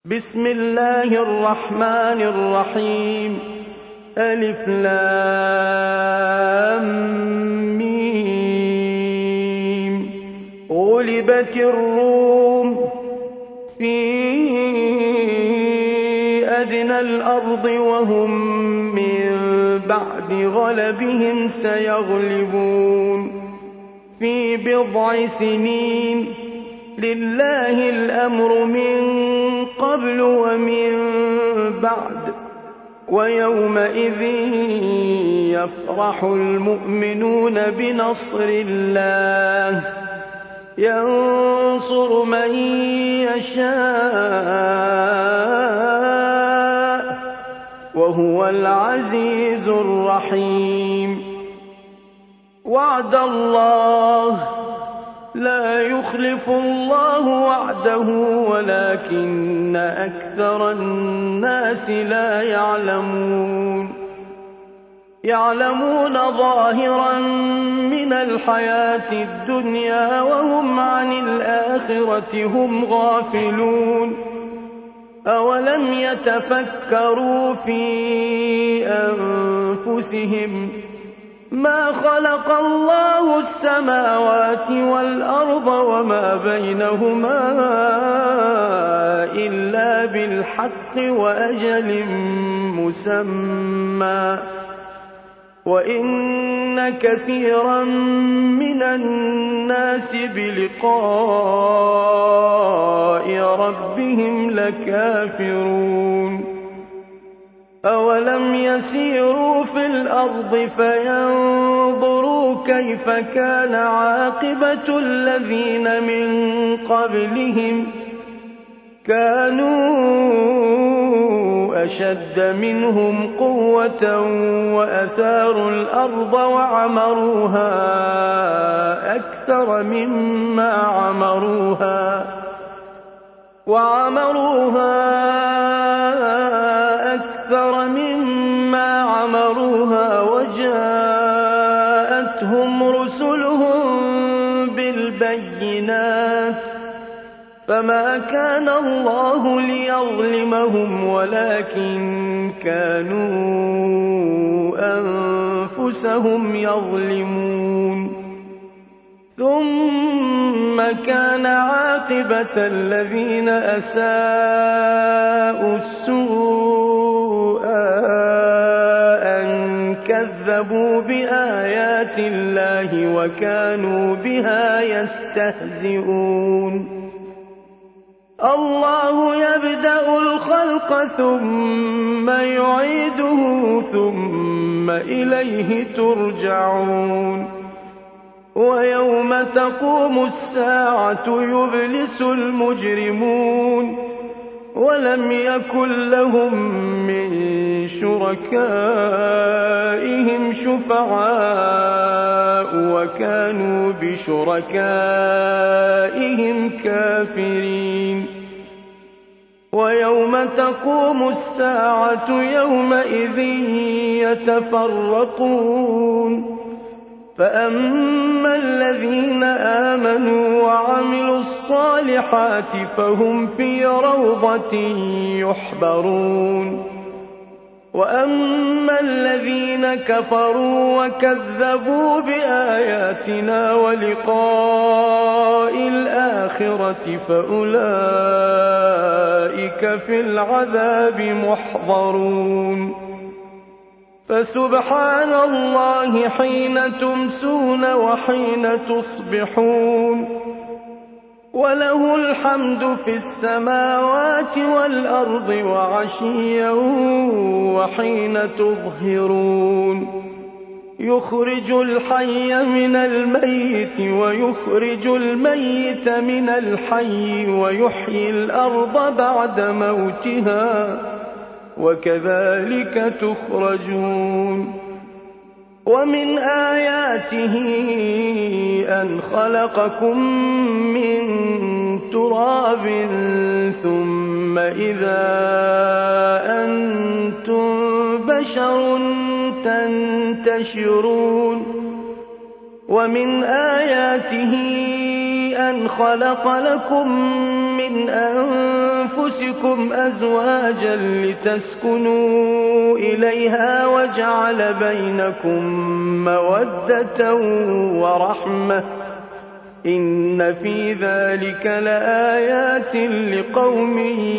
بسم الله الرحمن الرحيم. ألف لام ميم. غلبت الروم في أدنى الأرض وهم من بعد غلبهم سيغلبون في بضع سنين. لله الأمر من قبل ومن بعد ويومئذ يفرح المؤمنون بنصر الله ينصر من يشاء وهو العزيز الرحيم. وعد الله لا يخلف الله وعده ولكن أكثر الناس لا يعلمون ظاهرا من الحياة الدنيا وهم عن الآخرة هم غافلون. أولم يتفكروا في أنفسهم ما خلق الله السماوات والأرض وما بينهما إلا بالحق وأجل مسمى وإن كثيرا من الناس بلقاء ربهم لكافرون. أولم يسيروا في الأرض فينظروا كيف كان عاقبة الذين من قبلهم كانوا أشد منهم قوة وأثاروا الأرض وعمروها أكثر مما عمروها وجاءتهم رسلهم بالبينات فما كان الله ليظلمهم ولكن كانوا أنفسهم يظلمون. ثم كان عاقبة الذين أساءوا السوء أن كذبوا بآيات الله وكانوا بها يستهزئون. الله يبدأ الخلق ثم يعيده ثم إليه ترجعون. ويوم تقوم الساعة يبلس المجرمون ولم يكن لهم من شركائهم شفعاء وكانوا بشركائهم كافرين. ويوم تقوم الساعة يومئذ يتفرقون فأما الذين آمنوا وعملوا الصالحات فهم في روضة يحبرون. وأما الذين كفروا وكذبوا بآياتنا ولقاء الآخرة فأولئك في العذاب محضرون. فسبحان الله حين تمسون وحين تصبحون وله الحمد في السماوات والأرض وعشيا وحين تظهرون. يخرج الحي من الميت ويخرج الميت من الحي ويحيي الأرض بعد موتها وكذلك تخرجون. ومن آياته أن خلقكم من تراب ثم إذا أنتم بشر تنتشرون. ومن آياته أن خلق لكم من أنفسكم أنفسكم أزواجا لتسكنوا إليها وجعل بينكم مودة ورحمة إن في ذلك لآيات لقوم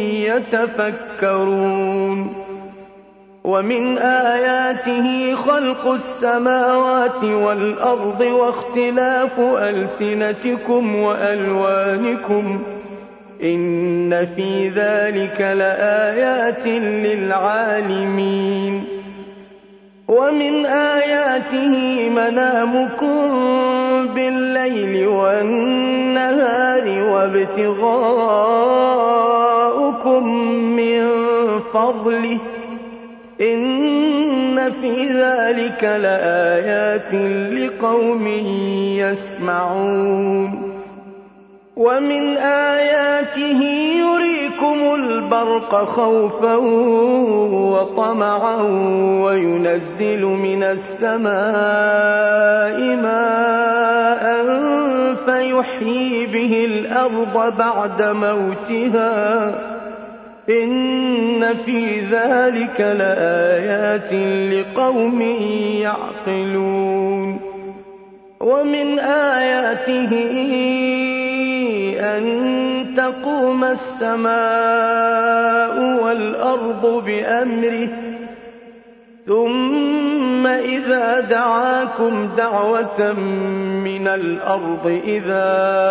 يتفكرون ومن آياته خلق السماوات والأرض واختلاف ألسنتكم وألوانكم إن في ذلك لآيات للعالمين ومن آياته منامكم بالليل والنهار وابتغاؤكم من فضله إن في ذلك لآيات لقوم يسمعون ومن آياته يريكم البرق خوفا وطمعا وينزل من السماء ماء فيحيي به الأرض بعد موتها إن في ذلك لآيات لقوم يعقلون ومن آياته أن تقوم السماء والأرض بأمره ثم إذا دعاكم دعوة من الأرض إذا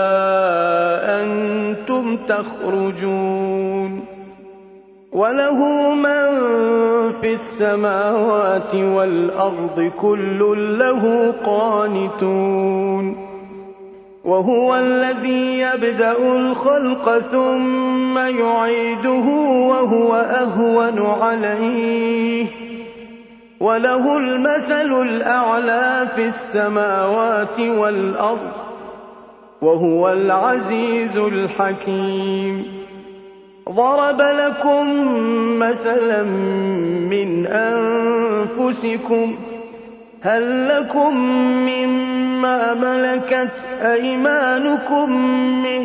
أنتم تخرجون وله من في السماوات والأرض كل له قانتون وهو الذي يبدأ الخلق ثم يعيده وهو أهون عليه وله المثل الأعلى في السماوات والأرض وهو العزيز الحكيم ضرب لكم مثلا من أنفسكم هل لكم مما ملكت أيمانكم من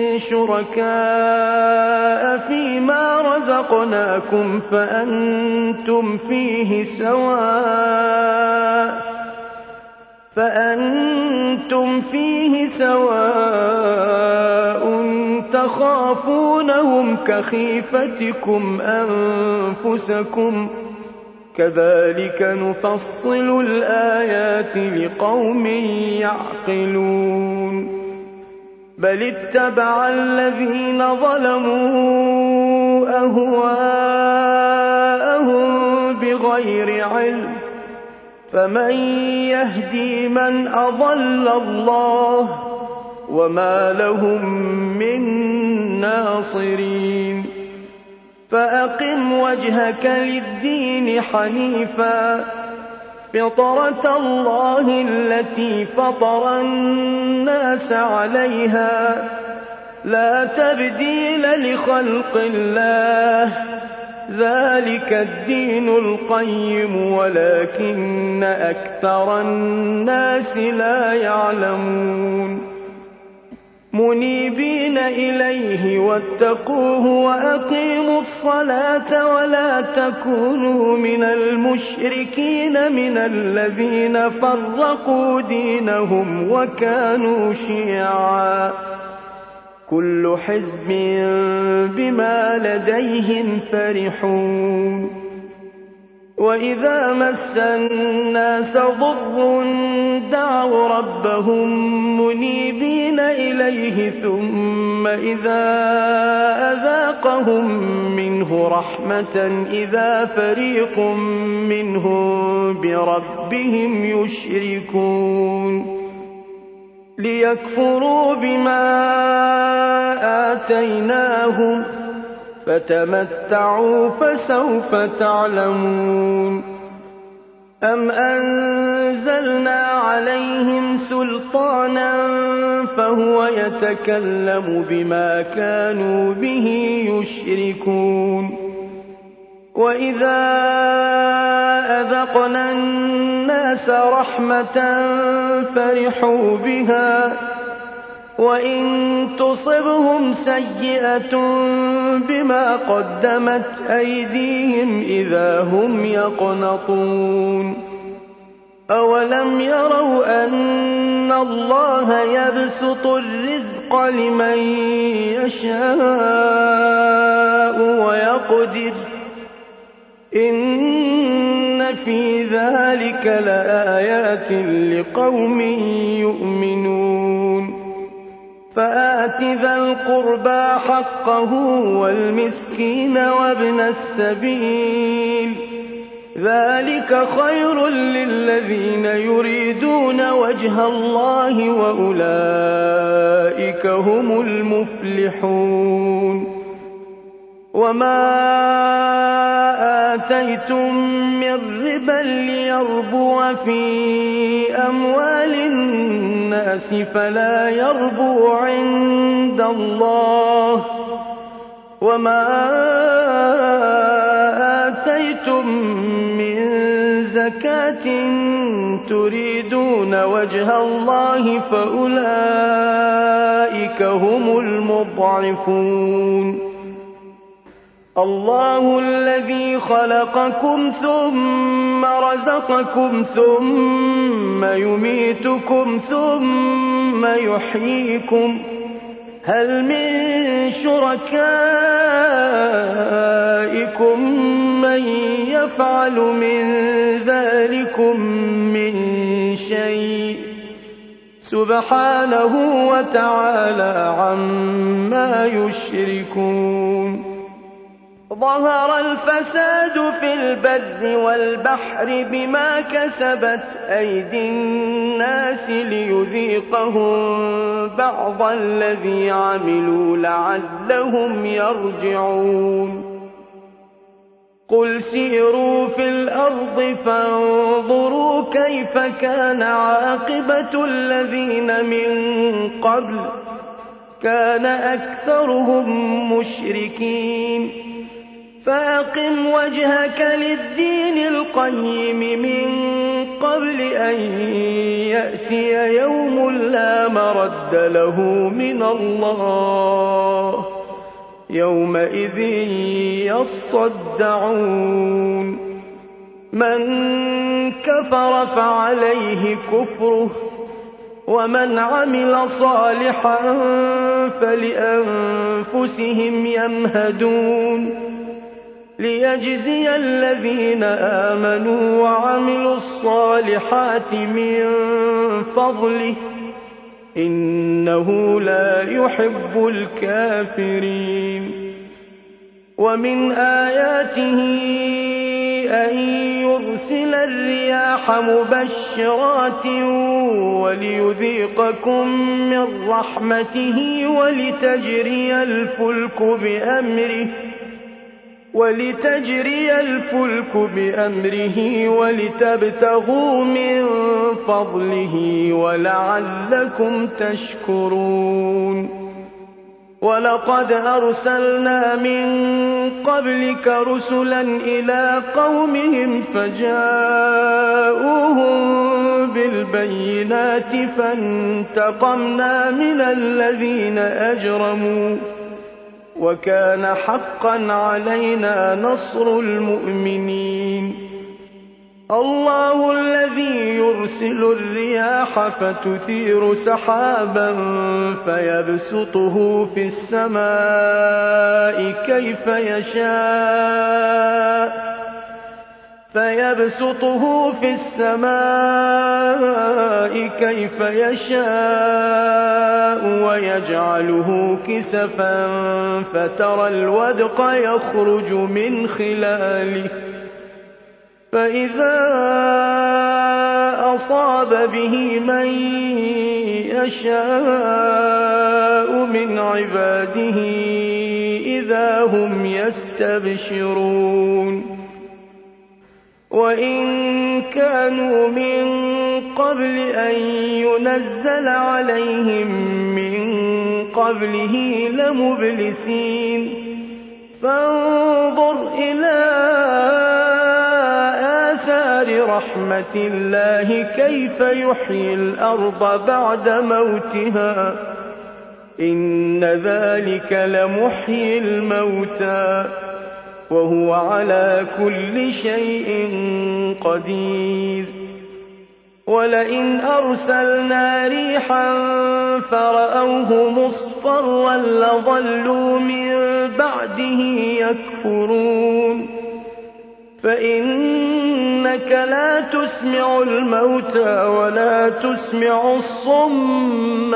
شركاء فيما رزقناكم فأنتم فيه سواء تخافونهم كخيفتكم أنفسكم كذلك نفصل الآيات لقوم يعقلون بل اتبع الذين ظلموا أهواءهم بغير علم فمن يهدي من أضل الله وما لهم من ناصرين فأقم وجهك للدين حنيفا فطرة الله التي فطر الناس عليها لا تبديل لخلق الله ذلك الدين القيم ولكن أكثر الناس لا يعلمون منيبين إليه واتقوه وأقيموا الصلاة ولا تكونوا من المشركين من الذين فرقوا دينهم وكانوا شيعا كل حزب بما لديهم فرحون وإذا مس الناس ضر دعوا ربهم منيبين إليه ثم إذا أذاقهم منه رحمة إذا فريق منهم بربهم يشركون ليكفروا بما آتيناهم فتمتعوا فسوف تعلمون أم أنزلنا عليهم سلطانا فهو يتكلم بما كانوا به يشركون وإذا أذقنا الناس رحمة فرحوا بها وإن تصبهم سيئة بما قدمت أيديهم إذا هم يقنطون أولم يروا أن الله يبسط الرزق لمن يشاء ويقدر إن في ذلك لآيات لقوم يؤمنون فآت ذا القربى حقه والمسكين وابن السبيل ذلك خير للذين يريدون وجه الله وأولئك هم المفلحون وما آتيتم من ربا ليربو في أموال الناس فلا يربو عند الله وما آتيتم من زكاة تريدون وجه الله فأولئك هم المضعفون الله الذي خلقكم ثم رزقكم ثم يميتكم ثم يحييكم هل من شركائكم من يفعل من ذلكم من شيء سبحانه وتعالى عما يشركون ظهر الفساد في البر والبحر بما كسبت أيدي الناس ليذيقهم بعض الذي عملوا لعلهم يرجعون قل سيروا في الأرض فانظروا كيف كان عاقبة الذين من قبل كان أكثرهم مشركين فأقم وجهك للدين القيم من قبل أن يأتي يوم لا مرد له من الله يومئذ يصدعون من كفر فعليه كفره ومن عمل صالحا فلأنفسهم يمهدون ليجزي الذين آمنوا وعملوا الصالحات من فضله إنه لا يحب الكافرين ومن آياته أن يرسل الرياح مبشرات وليذيقكم من رحمته ولتجري الفلك بأمره ولتبتغوا من فضله ولعلكم تشكرون ولقد أرسلنا من قبلك رسلا إلى قومهم فجاءوهم بالبينات فانتقمنا من الذين أجرموا وكان حقا علينا نصر المؤمنين الله الذي يرسل الرياح فتثير سحابا فيبسطه في السماء كيف يشاء ويجعله كسفا فترى الودق يخرج من خلاله فإذا أصاب به من يشاء من عباده إذا هم يستبشرون وإن كانوا من قبل أن ينزل عليهم من قبله لمبلسين فانظر إلى آثار رحمة الله كيف يحيي الأرض بعد موتها إن ذلك لمحيي الموتى وهو على كل شيء قدير ولئن أرسلنا ريحا فرأوه مصفرا لظلوا من بعده يكفرون فإنك لا تسمع الموتى ولا تسمع الصم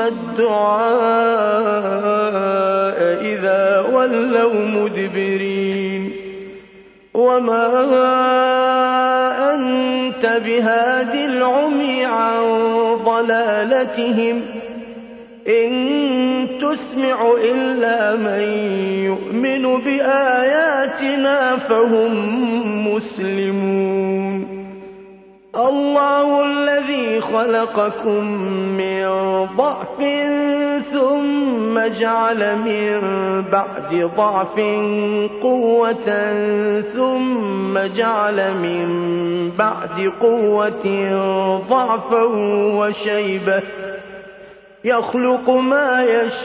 الدعاء إذا ولوا مدبرين وما أنت بهاد العمي عن ضلالتهم إن تسمع إلا من يؤمن بآياتنا فهم مسلمون الله الذي خلقكم من ضعف ثم جعل من بعد ضعف قوة ثم جعل من بعد قوة ضعفا وشيبة يخلق ما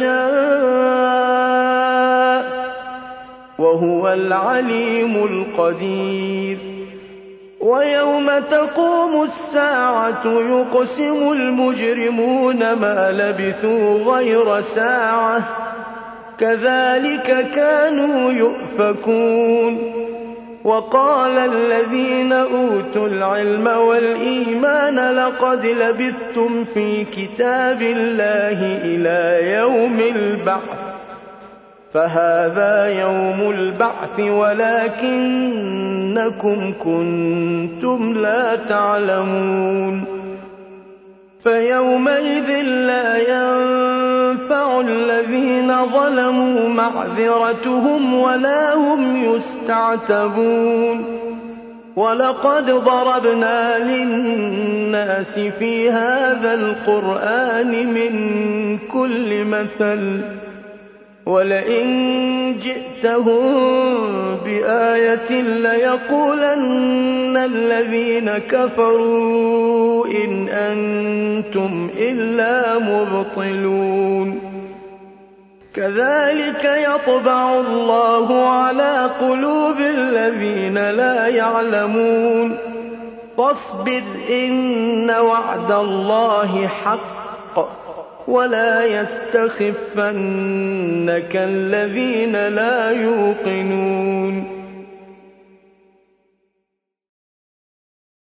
يشاء وهو العليم القدير ويوم تقوم الساعة يقسم المجرمون ما لبثوا غير ساعة كذلك كانوا يؤفكون وقال الذين أوتوا العلم والإيمان لقد لبثتم في كتاب الله إلى يوم البعث فهذا يوم البعث ولكنكم كنتم لا تعلمون فيومئذ لا ينفع الذين ظلموا معذرتهم ولا هم يستعتبون ولقد ضربنا للناس في هذا القرآن من كل مثل ولئن جئتهم بآية ليقولن الذين كفروا إن أنتم إلا مبطلون كذلك يطبع الله على قلوب الذين لا يعلمون فاصبر إن وعد الله حق ولا يستخفنك الذين لا يوقنون